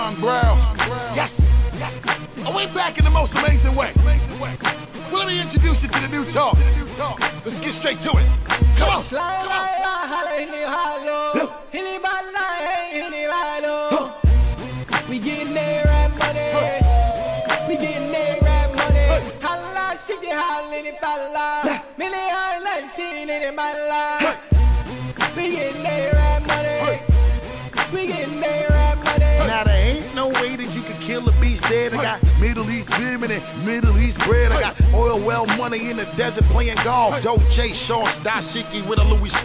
Ron Brown. Yes. Are we back in the most amazing way? Well, let me introduce you to the new talk. Let's get straight to it. Come on. We getting that rap money. We getting that rap money. Holla, shit, you hollin' it, falla. Many I like seen it in my life. We getting that rap money. We getting that rap money. Now there ain't no way that you can kill a beast dead. I got Middle East women and Middle East bread. I got oil well money in the desert playing golf. Dolce shorts, dashiki with a Louis